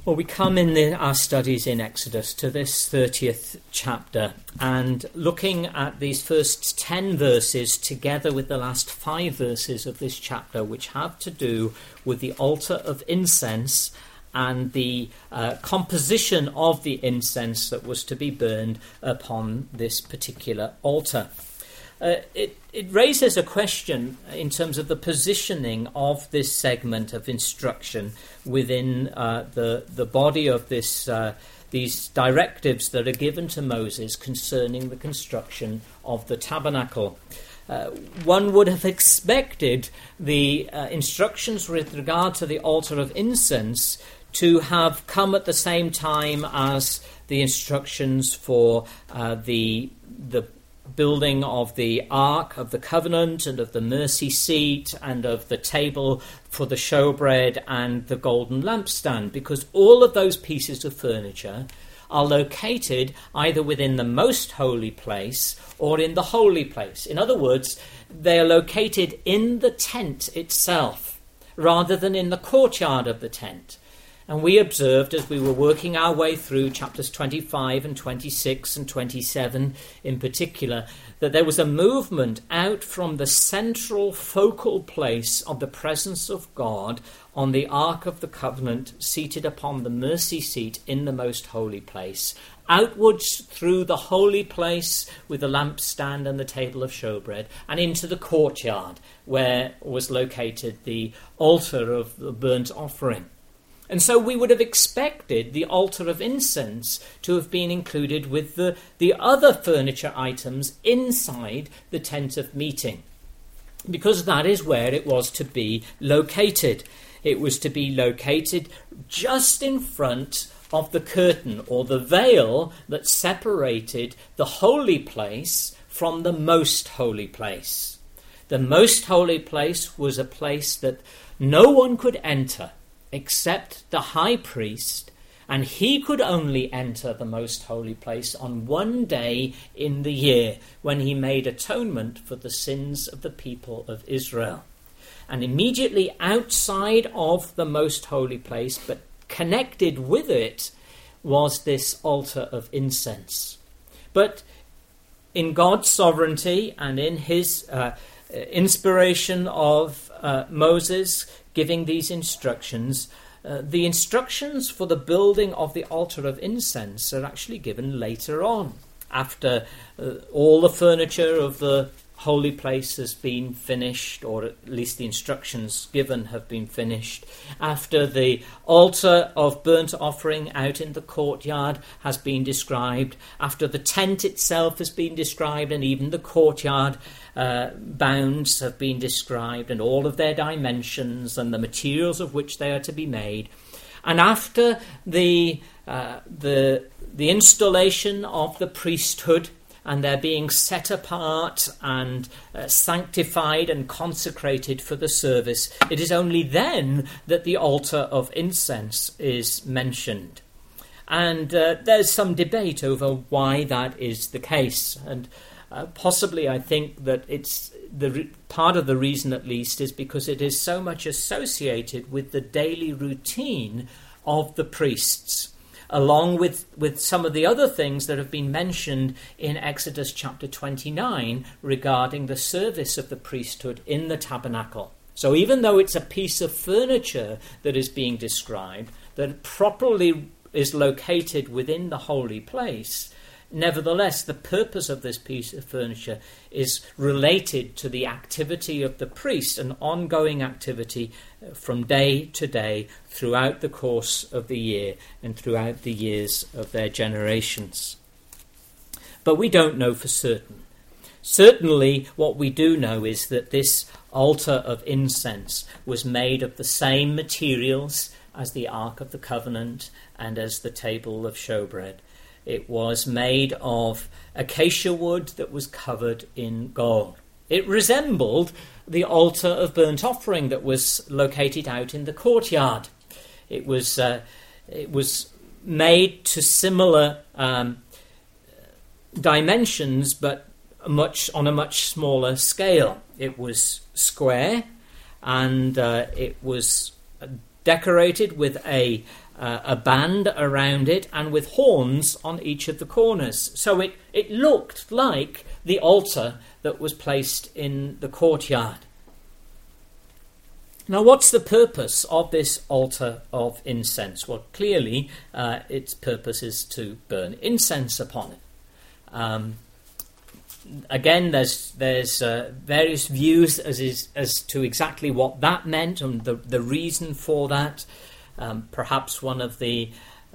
Well, we come in our studies in Exodus to this 30th chapter, and looking at these first 10 verses together with the last 5 verses of this chapter, which have to do with the altar of incense and the composition of the incense that was to be burned upon this particular altar. It raises a question in terms of the positioning of this segment of instruction within the body of these directives that are given to Moses concerning the construction of the tabernacle. One would have expected the instructions with regard to the altar of incense to have come at the same time as the instructions for the building of the Ark of the Covenant and of the mercy seat and of the table for the showbread and the golden lampstand, because all of those pieces of furniture are located either within the most holy place or in the holy place. In other words, they are located in the tent itself rather than in the courtyard of the tent. And we observed as we were working our way through chapters 25 and 26 and 27 in particular, that there was a movement out from the central focal place of the presence of God on the Ark of the Covenant seated upon the mercy seat in the most holy place, outwards through the holy place with the lampstand and the table of showbread, and into the courtyard where was located the altar of the burnt offering. And so we would have expected the altar of incense to have been included with the other furniture items inside the tent of meeting, because that is where it was to be located. It was to be located just in front of the curtain or the veil that separated the holy place from the most holy place. The most holy place was a place that no one could enter except the high priest, and he could only enter the most holy place on one day in the year when he made atonement for the sins of the people of Israel. And immediately outside of the most holy place, but connected with it, was this altar of incense. But in God's sovereignty and in his inspiration of Moses giving these instructions, the instructions for the building of the altar of incense are actually given later on, after all the furniture of the holy place has been finished, or at least the instructions given have been finished, after the altar of burnt offering out in the courtyard has been described, after the tent itself has been described, and even the courtyard bounds have been described, and all of their dimensions and the materials of which they are to be made, and after the installation of the priesthood and their being set apart and sanctified and consecrated for the service, it is only then that the altar of incense is mentioned. And there's some debate over why that is the case. And possibly I think that it's part of the reason, at least, is because it is so much associated with the daily routine of the priests, along with some of the other things that have been mentioned in Exodus chapter 29 regarding the service of the priesthood in the tabernacle. So even though it's a piece of furniture that is being described, that properly is located within the holy place, nevertheless, the purpose of this piece of furniture is related to the activity of the priest, an ongoing activity from day to day throughout the course of the year and throughout the years of their generations. But we don't know for certain. Certainly, what we do know is that this altar of incense was made of the same materials as the Ark of the Covenant and as the table of showbread. It was made of acacia wood that was covered in gold. It resembled the altar of burnt offering that was located out in the courtyard. It was made to similar dimensions, but on a much smaller scale. It was square, and it was decorated with a a band around it and with horns on each of the corners. So it looked like the altar that was placed in the courtyard. Now, what's the purpose of this altar of incense? Well, clearly, its purpose is to burn incense upon it. Again, there's various views as to exactly what that meant and the reason for that. Perhaps one of the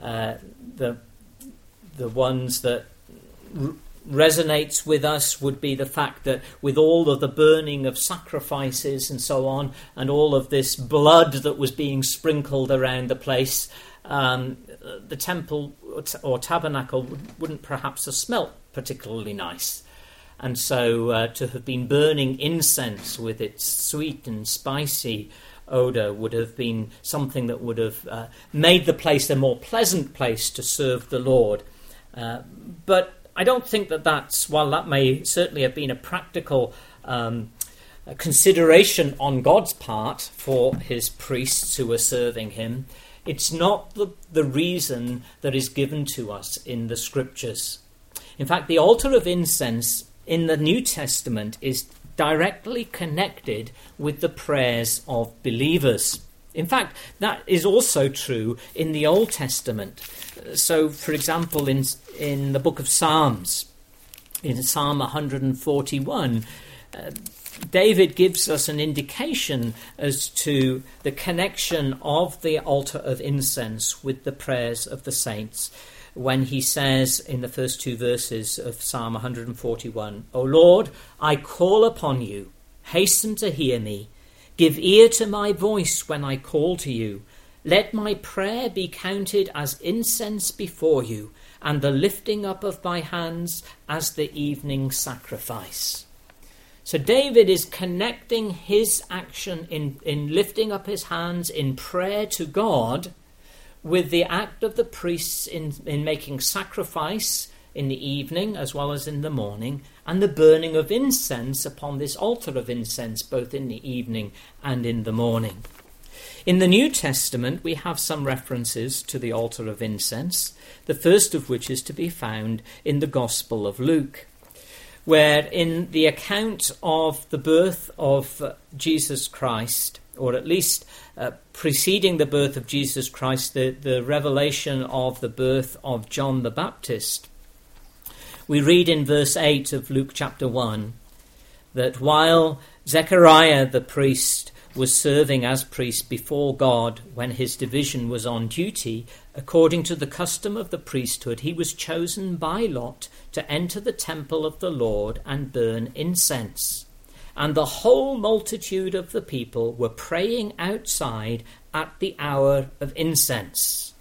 ones that resonates with us would be the fact that with all of the burning of sacrifices and so on, and all of this blood that was being sprinkled around the place, the temple or tabernacle wouldn't perhaps have smelt particularly nice. And so to have been burning incense with its sweet and spicy odour would have been something that would have made the place a more pleasant place to serve the Lord. But I don't think that's, while that may certainly have been a practical consideration on God's part for his priests who were serving him, it's not the reason that is given to us in the Scriptures. In fact, the altar of incense in the New Testament is directly connected with the prayers of believers. In fact, that is also true in the Old Testament. So, for example, in the book of Psalms, in Psalm 141, David gives us an indication as to the connection of the altar of incense with the prayers of the saints, when he says in the first two verses of Psalm 141, "O Lord, I call upon you, hasten to hear me. Give ear to my voice when I call to you. Let my prayer be counted as incense before you, and the lifting up of my hands as the evening sacrifice." So David is connecting his action in lifting up his hands in prayer to God with the act of the priests in making sacrifice in the evening as well as in the morning, and the burning of incense upon this altar of incense both in the evening and in the morning. In the New Testament we have some references to the altar of incense, the first of which is to be found in the Gospel of Luke, where in the account of the birth of Jesus Christ, or at least preceding the birth of Jesus Christ, the revelation of the birth of John the Baptist, we read in verse 8 of Luke chapter 1 that while Zechariah the priest was serving as priest before God when his division was on duty, according to the custom of the priesthood, he was chosen by lot to enter the temple of the Lord and burn incense. And the whole multitude of the people were praying outside at the hour of incense.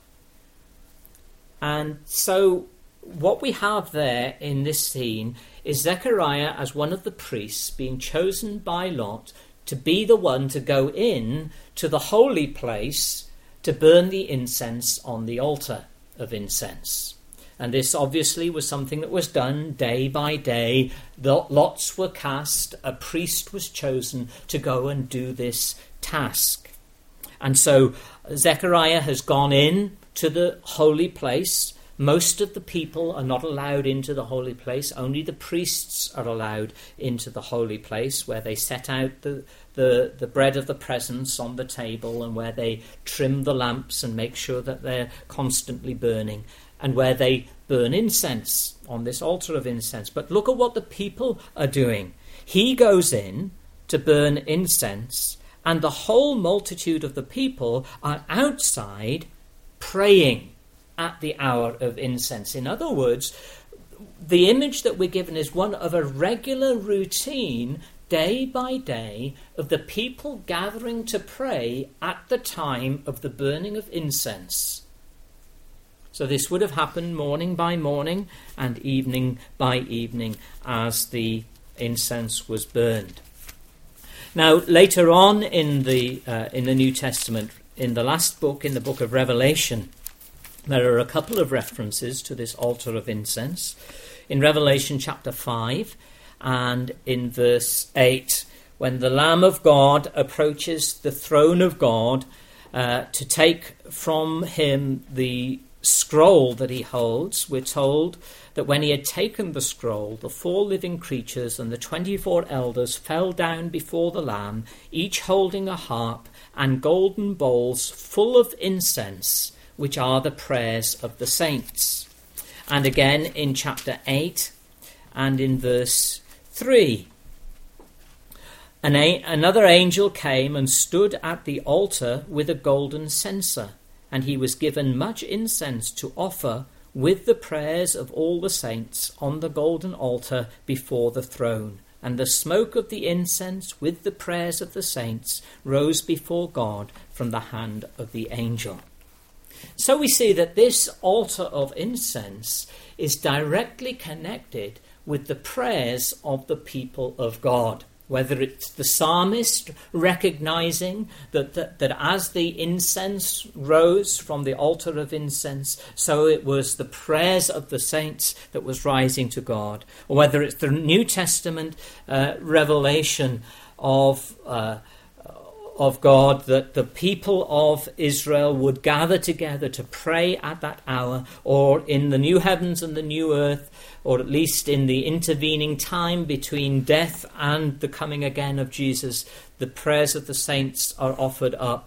And so what we have there in this scene is Zechariah as one of the priests being chosen by lot to be the one to go in to the holy place to burn the incense on the altar of incense. And this obviously was something that was done day by day. The lots were cast, a priest was chosen to go and do this task. And so Zechariah has gone in to the holy place. Most of the people are not allowed into the holy place. Only the priests are allowed into the holy place, where they set out the bread of the presence on the table, and where they trim the lamps and make sure that they're constantly burning, and where they burn incense on this altar of incense. But look at what the people are doing. He goes in to burn incense, and the whole multitude of the people are outside praying at the hour of incense. In other words, the image that we're given is one of a regular routine, day by day, of the people gathering to pray at the time of the burning of incense. So this would have happened morning by morning and evening by evening as the incense was burned. Now, later on in the New Testament, in the last book, in the book of Revelation, there are a couple of references to this altar of incense. In Revelation chapter 5 and in verse 8, when the Lamb of God approaches the throne of God, to take from him the scroll that he holds. We're told that when he had taken the scroll, the 4 living creatures and the 24 elders fell down before the Lamb, each holding a harp and golden bowls full of incense, which are the prayers of the saints. And again in chapter 8 and in verse 3. Another angel came and stood at the altar with a golden censer, and he was given much incense to offer with the prayers of all the saints on the golden altar before the throne. And the smoke of the incense with the prayers of the saints rose before God from the hand of the angel. So we see that this altar of incense is directly connected with the prayers of the people of God. Whether it's the psalmist recognizing that as the incense rose from the altar of incense, so it was the prayers of the saints that was rising to God. Or whether it's the New Testament revelation of God, that the people of Israel would gather together to pray at that hour, or in the new heavens and the new earth, or at least in the intervening time between death and the coming again of Jesus, the prayers of the saints are offered up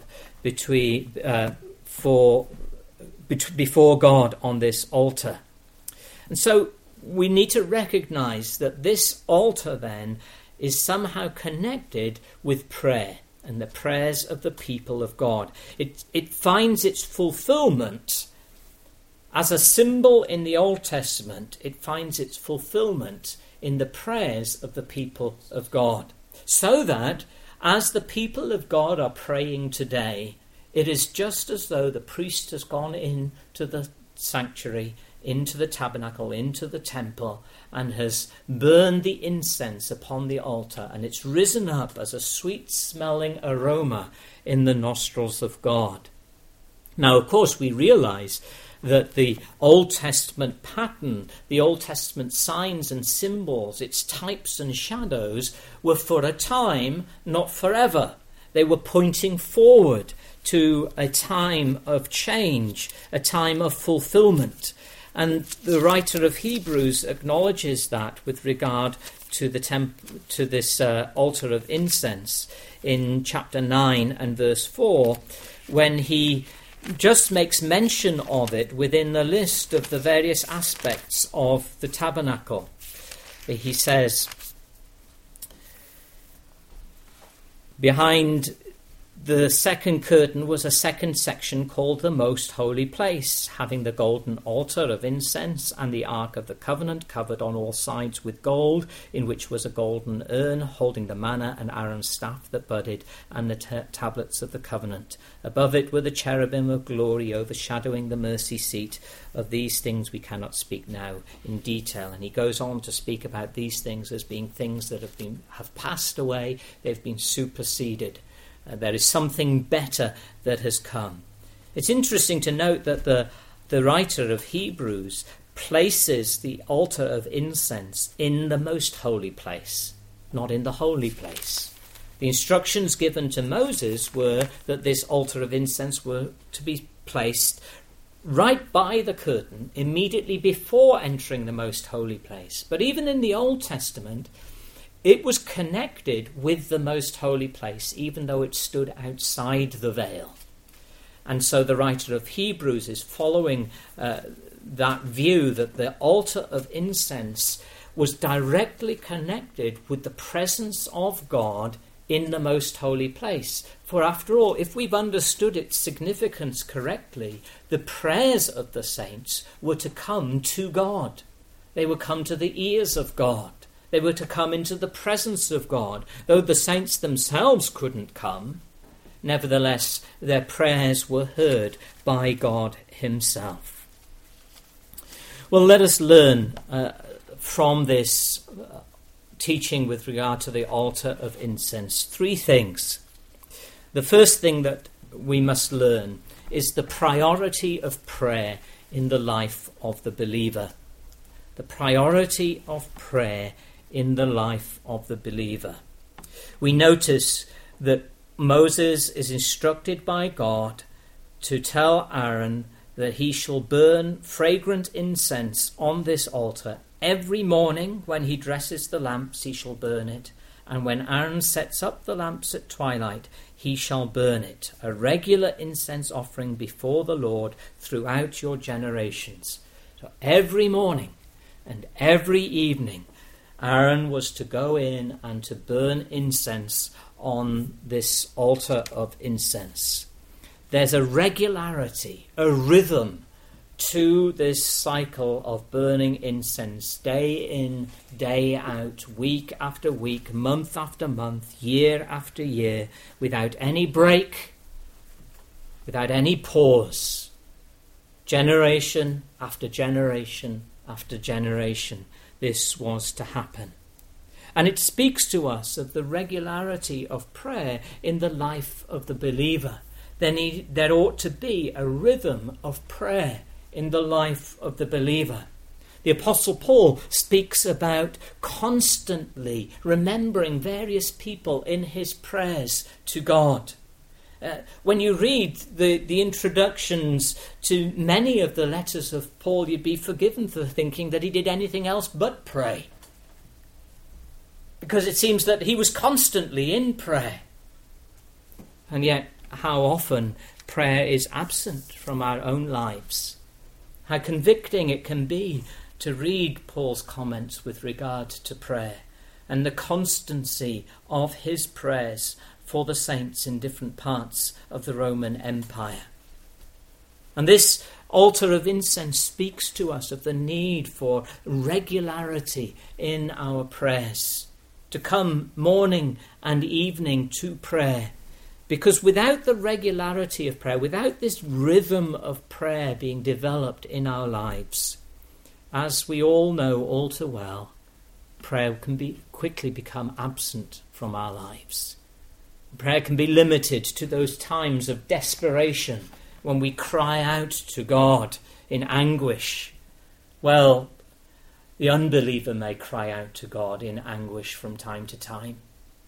before God on this altar. And so we need to recognize that this altar then is somehow connected with prayer and the prayers of the people of God. It finds its fulfillment as a symbol in the Old Testament. It finds its fulfillment in the prayers of the people of God. So that as the people of God are praying today, it is just as though the priest has gone into the sanctuary, into the tabernacle, into the temple, and has burned the incense upon the altar, and it's risen up as a sweet-smelling aroma in the nostrils of God. Now, of course, we realize that the Old Testament pattern, the Old Testament signs and symbols, its types and shadows, were for a time, not forever. They were pointing forward to a time of change, a time of fulfillment. And the writer of Hebrews acknowledges that with regard to this altar of incense in chapter 9 and verse 4, when he just makes mention of it within the list of the various aspects of the tabernacle. He says, behind the second curtain was a second section called the Most Holy Place, having the golden altar of incense and the Ark of the Covenant covered on all sides with gold, in which was a golden urn holding the manna and Aaron's staff that budded and the tablets of the covenant. Above it were the cherubim of glory overshadowing the mercy seat. Of these things we cannot speak now in detail. And he goes on to speak about these things as being things that have passed away, they've been superseded. There is something better that has come. It's interesting to note that the writer of Hebrews places the altar of incense in the most holy place, not in the holy place. The instructions given to Moses were that this altar of incense were to be placed right by the curtain, immediately before entering the most holy place. But even in the Old Testament, it was connected with the most holy place, even though it stood outside the veil. And so the writer of Hebrews is following that view that the altar of incense was directly connected with the presence of God in the most holy place. For after all, if we've understood its significance correctly, the prayers of the saints were to come to God. They would come to the ears of God. They were to come into the presence of God. Though the saints themselves couldn't come, nevertheless their prayers were heard by God himself. Well, let us learn from this teaching with regard to the altar of incense 3 things. The first thing that we must learn is the priority of prayer in the life of the believer. The priority of prayer in the life of the believer. We notice that Moses is instructed by God to tell Aaron that he shall burn fragrant incense on this altar. Every morning when he dresses the lamps, he shall burn it. And when Aaron sets up the lamps at twilight, he shall burn it. A regular incense offering before the Lord throughout your generations. So every morning and every evening, Aaron was to go in and to burn incense on this altar of incense. There's a regularity, a rhythm to this cycle of burning incense, day in, day out, week after week, month after month, year after year, without any break, without any pause, generation after generation after generation. This was to happen. And it speaks to us of the regularity of prayer in the life of the believer. Then there ought to be a rhythm of prayer in the life of the believer. The Apostle Paul speaks about constantly remembering various people in his prayers to God. When you read the introductions to many of the letters of Paul, you'd be forgiven for thinking that he did anything else but pray. Because it seems that he was constantly in prayer. And yet, how often prayer is absent from our own lives. How convicting it can be to read Paul's comments with regard to prayer and the constancy of his prayers for the saints in different parts of the Roman Empire. And this altar of incense speaks to us of the need for regularity in our prayers, to come morning and evening to prayer. Because without the regularity of prayer, without this rhythm of prayer being developed in our lives, as we all know all too well, prayer can quickly become absent from our lives. Prayer can be limited to those times of desperation when we cry out to God in anguish. Well, the unbeliever may cry out to God in anguish from time to time.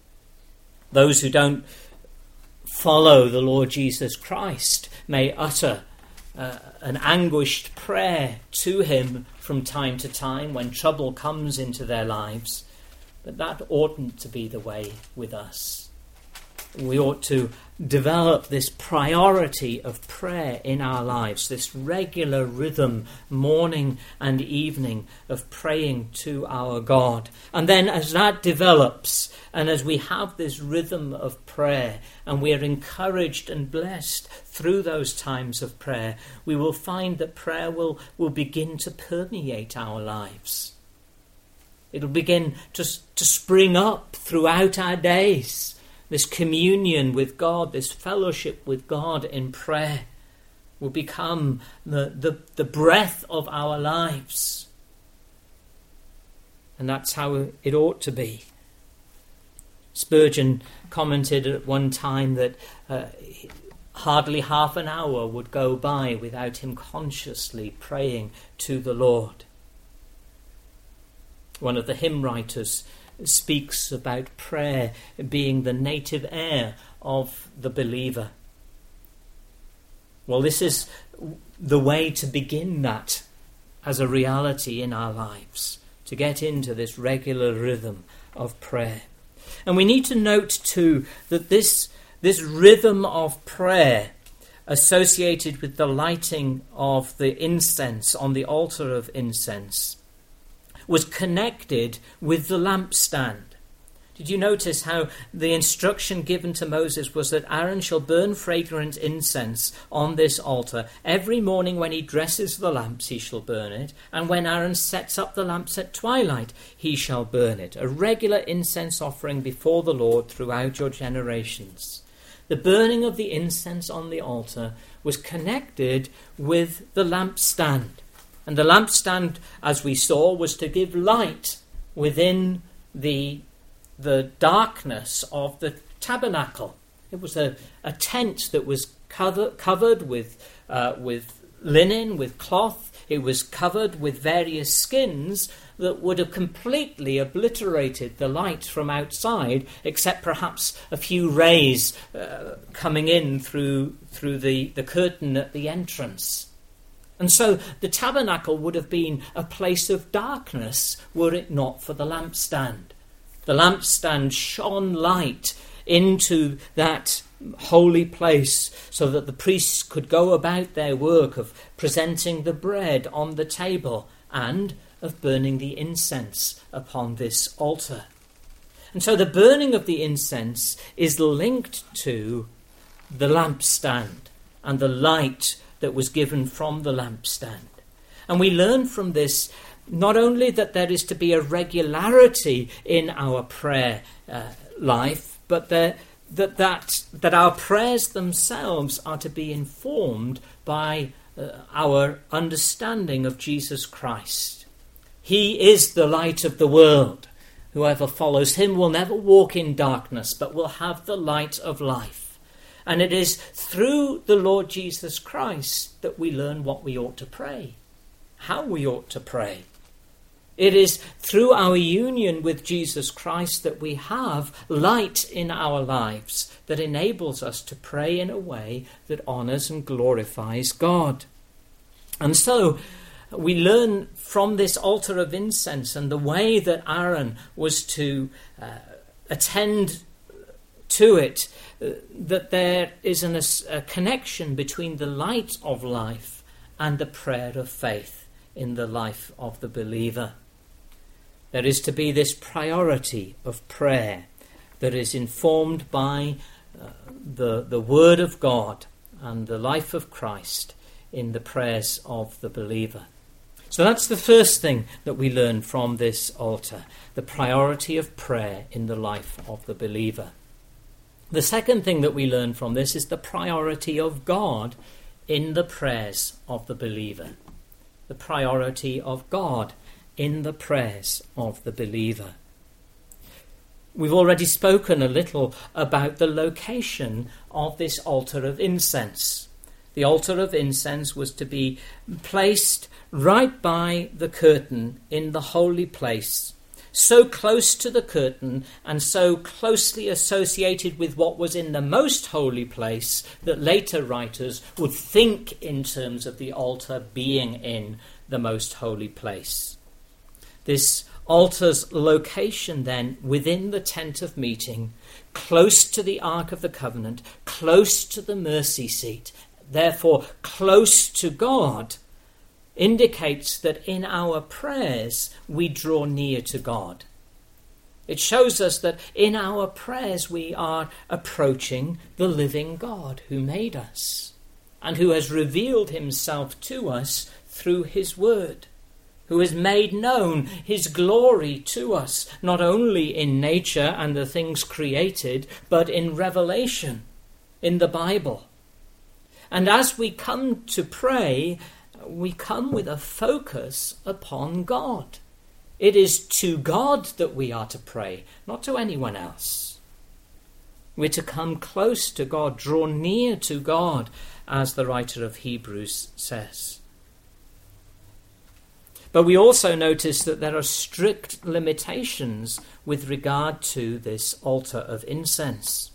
Those who don't follow the Lord Jesus Christ may utter an anguished prayer to him from time to time when trouble comes into their lives. But that oughtn't to be the way with us. We ought to develop this priority of prayer in our lives, this regular rhythm, morning and evening, of praying to our God. And then as that develops, and as we have this rhythm of prayer, and we are encouraged and blessed through those times of prayer, we will find that prayer will begin to permeate our lives. It'll begin to spring up throughout our days. This communion with God, this fellowship with God in prayer will become the breath of our lives. And that's how it ought to be. Spurgeon commented at one time that hardly half an hour would go by without him consciously praying to the Lord. One of the hymn writers speaks about prayer being the native air of the believer. Well, this is the way to begin that as a reality in our lives, to get into this regular rhythm of prayer. And we need to note too that this rhythm of prayer associated with the lighting of the incense on the altar of incense was connected with the lampstand. Did you notice how the instruction given to Moses was that Aaron shall burn fragrant incense on this altar? Every morning when he dresses the lamps, he shall burn it. And when Aaron sets up the lamps at twilight, he shall burn it. A regular incense offering before the Lord throughout your generations. The burning of the incense on the altar was connected with the lampstand. And the lampstand, as we saw, was to give light within the darkness of the tabernacle. It was a tent that was covered with linen, with cloth. It was covered with various skins that would have completely obliterated the light from outside, except perhaps a few rays coming in through the curtain at the entrance. And so the tabernacle would have been a place of darkness were it not for the lampstand. The lampstand shone light into that holy place so that the priests could go about their work of presenting the bread on the table and of burning the incense upon this altar. And so the burning of the incense is linked to the lampstand and the light that was given from the lampstand. And we learn from this not only that there is to be a regularity in our prayer life, but that our prayers themselves are to be informed by our understanding of Jesus Christ. He is the light of the world. Whoever follows him will never walk in darkness, but will have the light of life. And it is through the Lord Jesus Christ that we learn what we ought to pray, how we ought to pray. It is through our union with Jesus Christ that we have light in our lives that enables us to pray in a way that honours and glorifies God. And so we learn from this altar of incense and the way that Aaron was to attend to it, that there is a connection between the light of life and the prayer of faith in the life of the believer. There is to be this priority of prayer that is informed by the Word of God and the life of Christ in the prayers of the believer. So that's the first thing that we learn from this altar, the priority of prayer in the life of the believer. The second thing that we learn from this is the priority of God in the prayers of the believer. The priority of God in the prayers of the believer. We've already spoken a little about the location of this altar of incense. The altar of incense was to be placed right by the curtain in the holy place, so close to the curtain and so closely associated with what was in the most holy place that later writers would think in terms of the altar being in the most holy place. This altar's location then within the tent of meeting, close to the Ark of the Covenant, close to the mercy seat, therefore close to God, indicates that in our prayers we draw near to God. It shows us that in our prayers we are approaching the living God who made us and who has revealed himself to us through his word, who has made known his glory to us, not only in nature and the things created, but in revelation, in the Bible. And as we come to pray, we come with a focus upon God. It is to God that we are to pray, not to anyone else. We're to come close to God, draw near to God, as the writer of Hebrews says. But we also notice that there are strict limitations with regard to this altar of incense.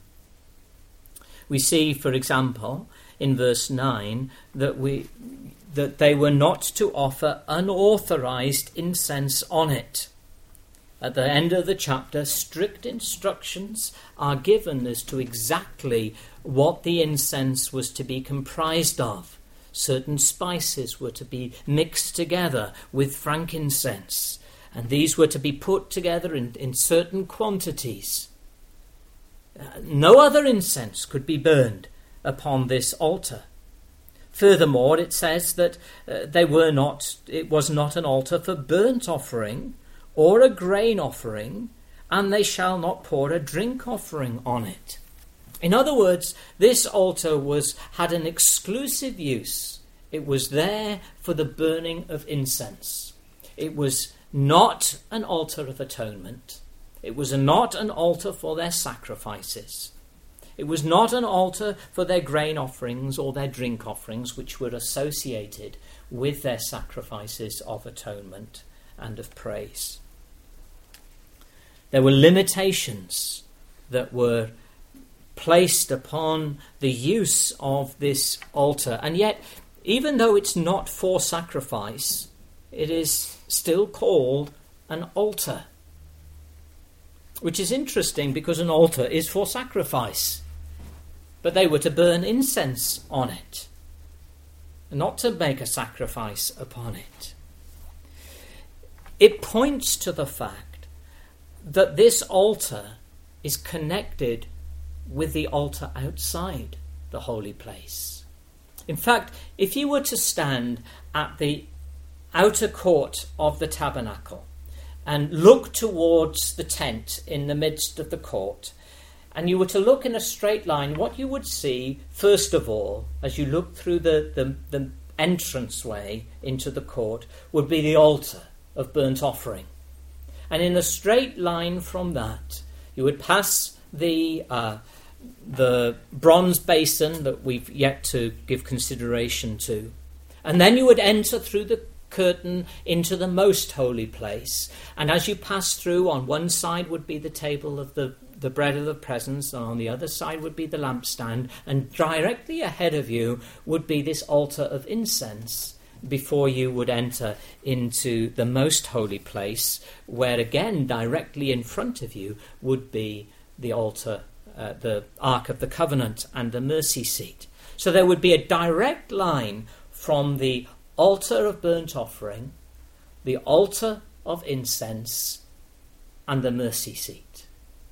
We see, for example, in verse 9, that they were not to offer unauthorized incense on it. At the end of the chapter, strict instructions are given as to exactly what the incense was to be comprised of. Certain spices were to be mixed together with frankincense, and these were to be put together in certain quantities. No other incense could be burned upon this altar. Furthermore, it says that it was not an altar for burnt offering or a grain offering, and they shall not pour a drink offering on it. In other words, this altar had an exclusive use. It was there for the burning of incense. It was not an altar of atonement. It was not an altar for their sacrifices. It was not an altar for their grain offerings or their drink offerings, which were associated with their sacrifices of atonement and of praise. There were limitations that were placed upon the use of this altar, and yet, even though it's not for sacrifice, it is still called an altar. Which is interesting because an altar is for sacrifice. But they were to burn incense on it, not to make a sacrifice upon it. It points to the fact that this altar is connected with the altar outside the holy place. In fact, if you were to stand at the outer court of the tabernacle and look towards the tent in the midst of the court, and you were to look in a straight line, what you would see, first of all, as you look through the entranceway into the court, would be the altar of burnt offering. And in a straight line from that, you would pass the bronze basin that we've yet to give consideration to. And then you would enter through the curtain into the most holy place. And as you pass through, on one side would be the table of the bread of the presence, and on the other side would be the lampstand, and directly ahead of you would be this altar of incense before you would enter into the most holy place, where again directly in front of you would be the altar, the Ark of the Covenant and the mercy seat. So there would be a direct line from the altar of burnt offering, the altar of incense, and the mercy seat.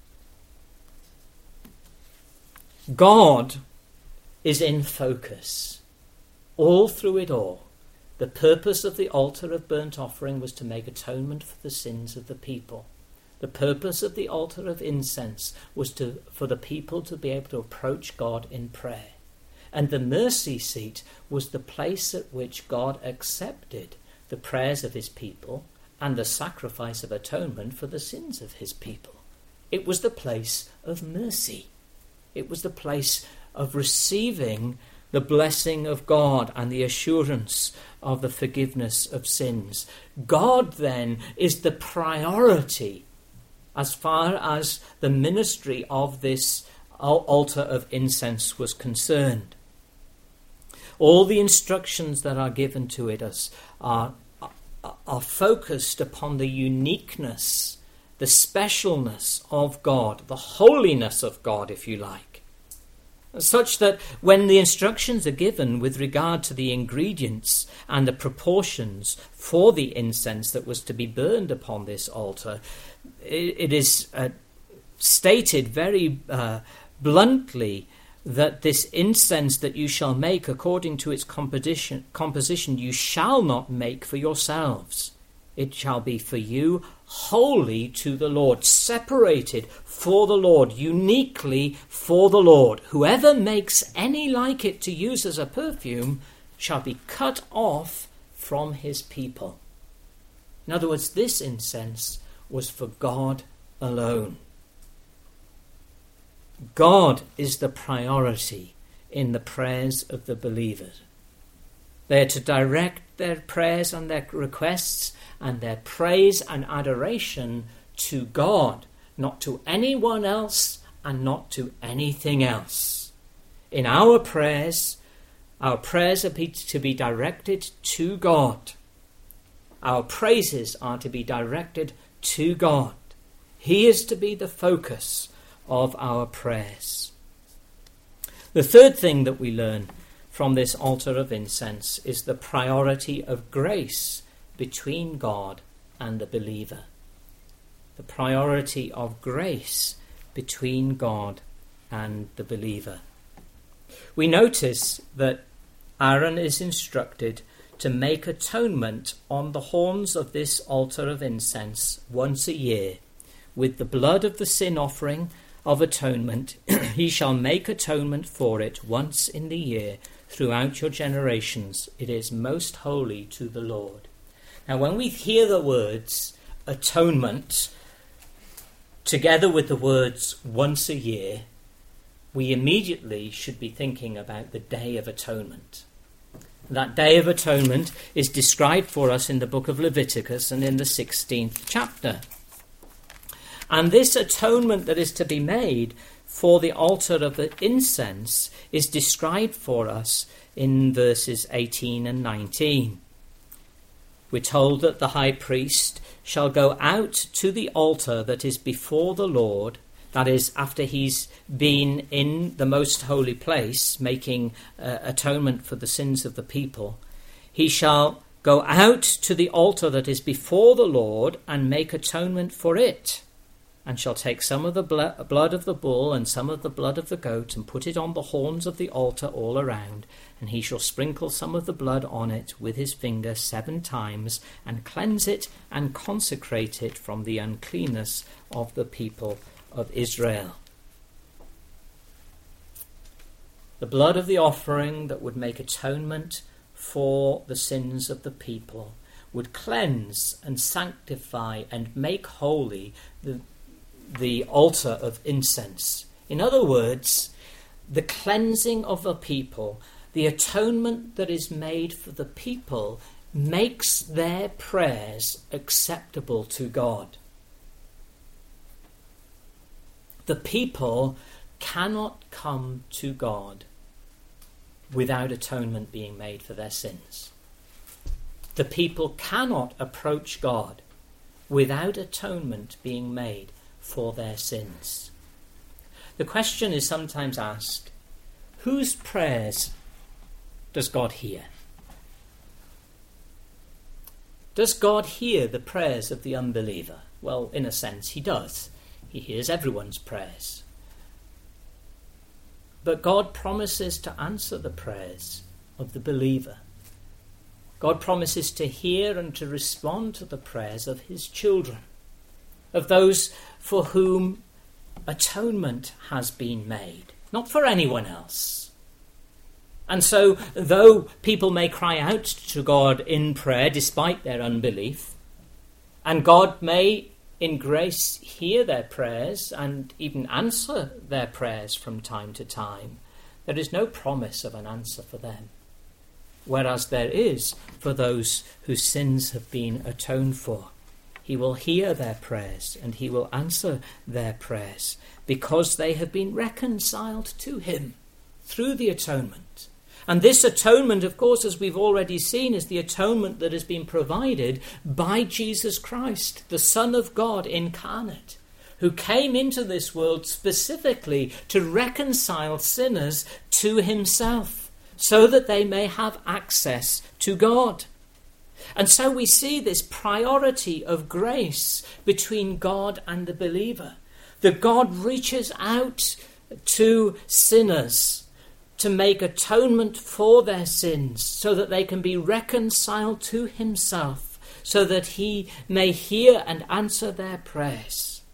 God is in focus all through it all. The purpose of the altar of burnt offering was to make atonement for the sins of the people. The purpose of the altar of incense was for the people to be able to approach God in prayer. And the mercy seat was the place at which God accepted the prayers of his people and the sacrifice of atonement for the sins of his people. It was the place of mercy. It was the place of receiving the blessing of God and the assurance of the forgiveness of sins. God then is the priority as far as the ministry of this altar of incense was concerned. All the instructions that are given to it are focused upon the uniqueness, the specialness of God, the holiness of God, if you like. Such that when the instructions are given with regard to the ingredients and the proportions for the incense that was to be burned upon this altar, it is stated very bluntly that this incense that you shall make according to its composition you shall not make for yourselves. It shall be for you holy to the Lord, separated for the Lord, uniquely for the Lord. Whoever makes any like it to use as a perfume shall be cut off from his people. In other words, this incense was for God alone. God is the priority in the prayers of the believers. They are to direct their prayers and their requests and their praise and adoration to God, not to anyone else and not to anything else. In our prayers are to be directed to God. Our praises are to be directed to God. He is to be the focus of our prayers. The third thing that we learn from this altar of incense is the priority of grace between God and the believer. The priority of grace between God and the believer. We notice that Aaron is instructed to make atonement on the horns of this altar of incense once a year. With the blood of the sin offering of atonement, he shall make atonement for it once in the year throughout your generations. It is most holy to the Lord. Now, when we hear the words atonement together with the words once a year, we immediately should be thinking about the Day of Atonement. That Day of Atonement is described for us in the book of Leviticus and in the 16th chapter. And this atonement that is to be made for the altar of the incense is described for us in verses 18 and 19. We're told that the high priest shall go out to the altar that is before the Lord, that is, after he's been in the most holy place, making atonement for the sins of the people. He shall go out to the altar that is before the Lord and make atonement for it, and shall take some of the blood of the bull and some of the blood of the goat and put it on the horns of the altar all around, and he shall sprinkle some of the blood on it with his finger 7 times and cleanse it and consecrate it from the uncleanness of the people of Israel. The blood of the offering that would make atonement for the sins of the people would cleanse and sanctify and make holy the altar of incense. In other words, the cleansing of the people, the atonement that is made for the people, makes their prayers acceptable to God. The people cannot come to God without atonement being made for their sins. The people cannot approach God without atonement being made for their sins. The question is sometimes asked, whose prayers does God hear? Does God hear the prayers of the unbeliever? Well, in a sense, he does. He hears everyone's prayers. But God promises to answer the prayers of the believer. God promises to hear and to respond to the prayers of his children, of those for whom atonement has been made, not for anyone else. And so, though people may cry out to God in prayer despite their unbelief, and God may in grace hear their prayers and even answer their prayers from time to time, there is no promise of an answer for them, whereas there is for those whose sins have been atoned for. He will hear their prayers and he will answer their prayers because they have been reconciled to him through the atonement. And this atonement, of course, as we've already seen, is the atonement that has been provided by Jesus Christ, the Son of God incarnate, who came into this world specifically to reconcile sinners to himself, so that they may have access to God. And so we see this priority of grace between God and the believer, that God reaches out to sinners to make atonement for their sins so that they can be reconciled to himself, so that he may hear and answer their prayers.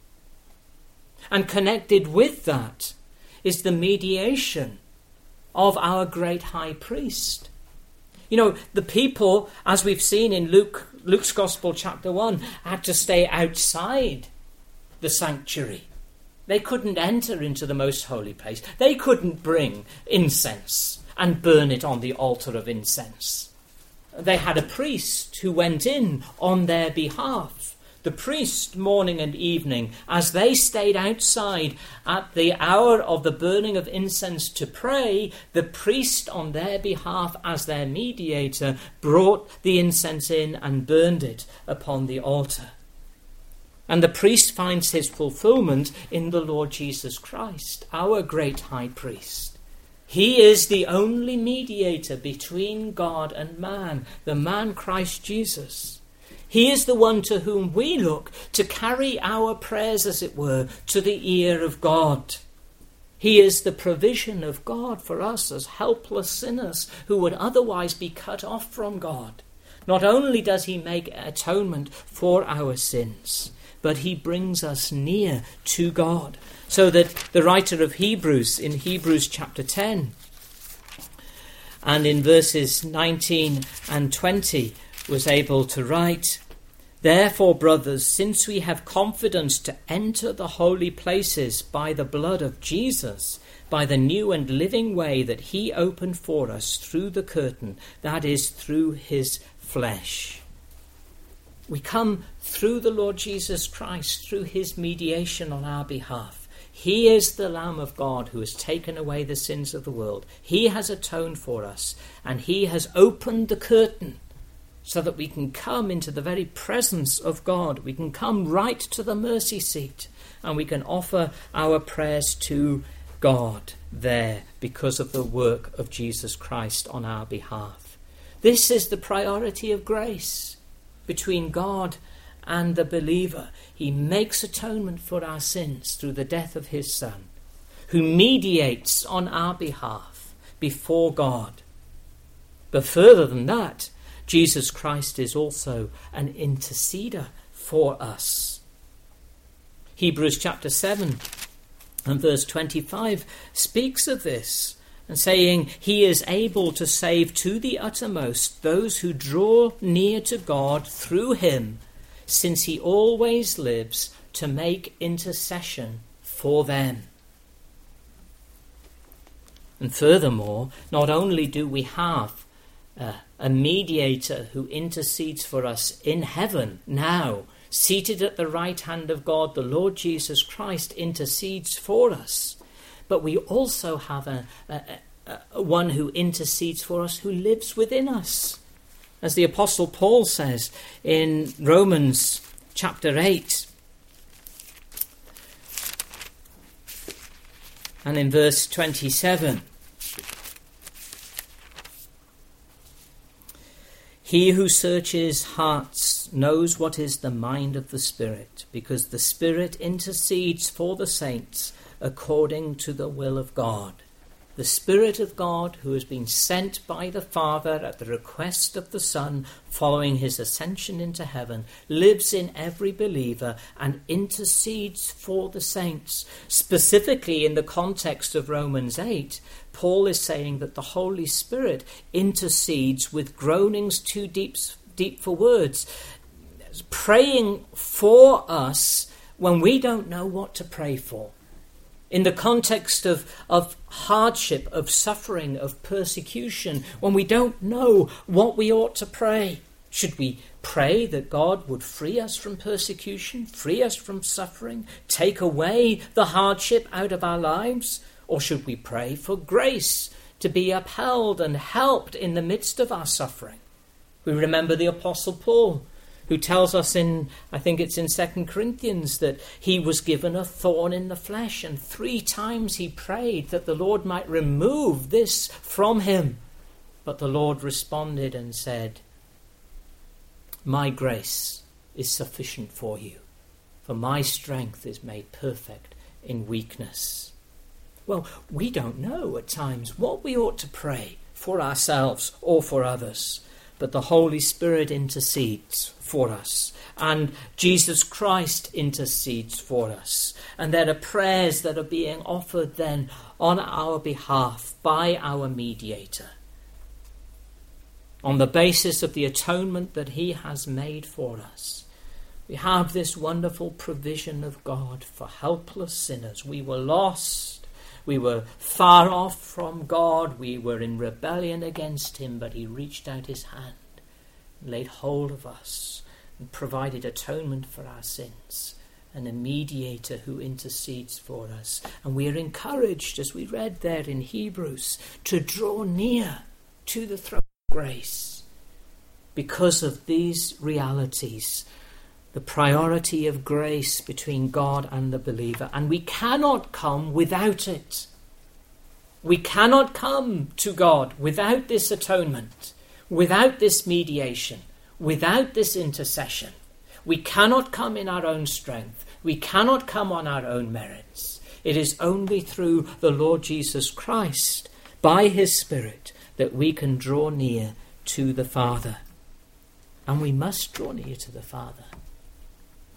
And connected with that is the mediation of our great high priest. You know, the people, as we've seen in Luke's Gospel chapter 1, had to stay outside the sanctuary. They couldn't enter into the most holy place. They couldn't bring incense and burn it on the altar of incense. They had a priest who went in on their behalf. The priest, morning and evening, as they stayed outside at the hour of the burning of incense to pray, the priest on their behalf, as their mediator, brought the incense in and burned it upon the altar. And the priest finds his fulfillment in the Lord Jesus Christ, our great high priest. He is the only mediator between God and man, the man Christ Jesus. He is the one to whom we look to carry our prayers, as it were, to the ear of God. He is the provision of God for us as helpless sinners who would otherwise be cut off from God. Not only does he make atonement for our sins, but he brings us near to God. So that the writer of Hebrews, in Hebrews chapter 10, and in verses 19 and 20, was able to write, Therefore, brothers, since we have confidence to enter the holy places by the blood of Jesus, by the new and living way that he opened for us through the curtain, that is, through his flesh. We come through the Lord Jesus Christ, through his mediation on our behalf. He is the Lamb of God who has taken away the sins of the world. He has atoned for us, and he has opened the curtain so that we can come into the very presence of God. We can come right to the mercy seat, and we can offer our prayers to God there because of the work of Jesus Christ on our behalf. This is the priority of grace between God and the believer. He makes atonement for our sins through the death of his Son, who mediates on our behalf before God. But further than that, Jesus Christ is also an interceder for us. Hebrews chapter 7 and verse 25 speaks of this, and saying, he is able to save to the uttermost those who draw near to God through him, since he always lives to make intercession for them. And furthermore, not only do we have a mediator who intercedes for us in heaven now, seated at the right hand of God, the Lord Jesus Christ intercedes for us, but we also have a one who intercedes for us who lives within us. As the Apostle Paul says in Romans chapter 8 and in verse 27, he who searches hearts knows what is the mind of the Spirit, because the Spirit intercedes for the saints according to the will of God. The Spirit of God, who has been sent by the Father at the request of the Son following his ascension into heaven, lives in every believer and intercedes for the saints. Specifically in the context of Romans 8, Paul is saying that the Holy Spirit intercedes with groanings too deep for words, praying for us when we don't know what to pray for. In the context of hardship, of suffering, of persecution, when we don't know what we ought to pray. Should we pray that God would free us from persecution, free us from suffering, take away the hardship out of our lives? Or should we pray for grace to be upheld and helped in the midst of our suffering? We remember the Apostle Paul, who tells us I think it's in 2 Corinthians, that he was given a thorn in the flesh, and 3 times he prayed that the Lord might remove this from him. But the Lord responded and said, my grace is sufficient for you, for my strength is made perfect in weakness. Well, we don't know at times what we ought to pray for ourselves or for others, but the Holy Spirit intercedes for us, and Jesus Christ intercedes for us. And there are prayers that are being offered then on our behalf by our mediator, on the basis of the atonement that he has made for us. We have this wonderful provision of God for helpless sinners. We were lost. We were far off from God. We were in rebellion against him, but he reached out his hand and laid hold of us and provided atonement for our sins, and a mediator who intercedes for us. And we are encouraged, as we read there in Hebrews, to draw near to the throne of grace because of these realities, the priority of grace between God and the believer. And we cannot come without it. We cannot come to God without this atonement, without this mediation, without this intercession. We cannot come in our own strength. We cannot come on our own merits. It is only through the Lord Jesus Christ, by his Spirit, that we can draw near to the Father. And we must draw near to the Father.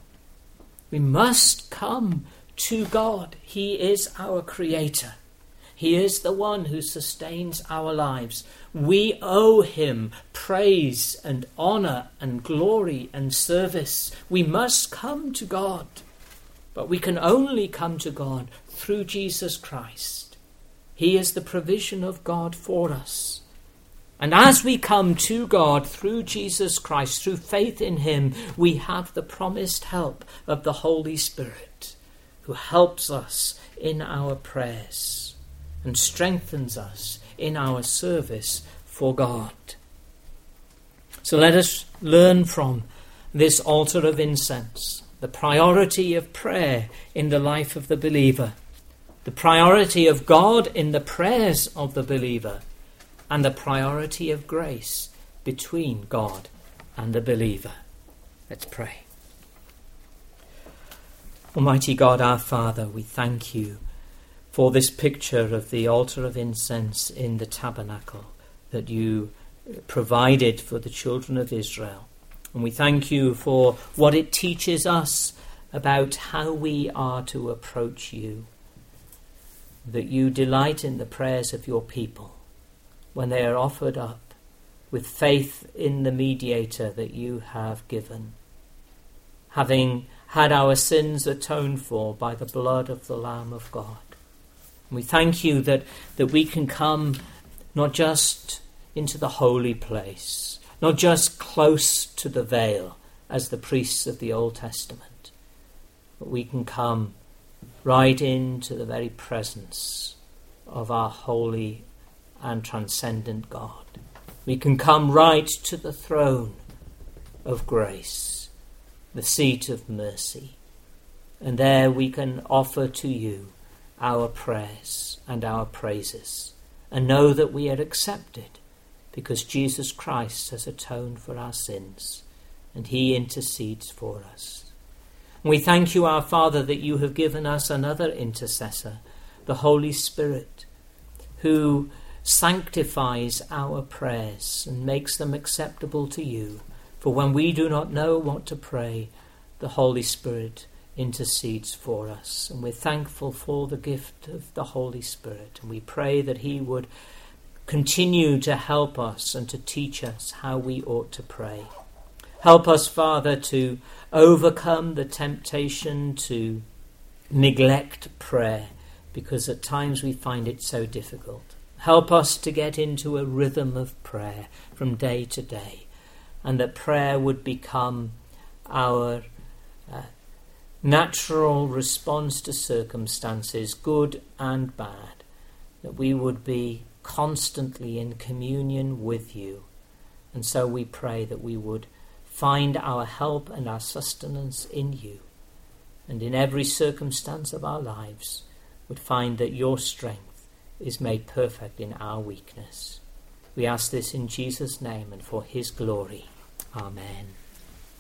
We must come to God. He is our Creator. He is the one who sustains our lives. We owe him praise and honour and glory and service. We must come to God, but we can only come to God through Jesus Christ. He is the provision of God for us. And as we come to God through Jesus Christ, through faith in him, we have the promised help of the Holy Spirit, who helps us in our prayers and strengthens us in our service for God. So let us learn from this altar of incense the priority of prayer in the life of the believer, the priority of God in the prayers of the believer, and the priority of grace between God and the believer. Let's pray. Almighty God, our Father, we thank you for this picture of the altar of incense in the tabernacle that you provided for the children of Israel. And we thank you for what it teaches us about how we are to approach you, that you delight in the prayers of your people when they are offered up with faith in the mediator that you have given, having had our sins atoned for by the blood of the Lamb of God. And we thank you that we can come not just into the holy place, not just close to the veil as the priests of the Old Testament, but we can come right into the very presence of our holy and transcendent God. We can come right to the throne of grace, the seat of mercy, and there we can offer to you our prayers and our praises, and know that we are accepted because Jesus Christ has atoned for our sins and he intercedes for us. And we thank you, our Father, that you have given us another intercessor, the Holy Spirit, who sanctifies our prayers and makes them acceptable to you. For when we do not know what to pray, the Holy Spirit intercedes for us. And we're thankful for the gift of the Holy Spirit. And we pray that he would continue to help us and to teach us how we ought to pray. Help us, Father, to overcome the temptation to neglect prayer, because at times we find it so difficult. Help us to get into a rhythm of prayer from day to day, and that prayer would become our natural response to circumstances, good and bad, that we would be constantly in communion with you. And so we pray that we would find our help and our sustenance in you, and in every circumstance of our lives would find that your strength is made perfect in our weakness. We ask this in Jesus' name and for his glory. Amen.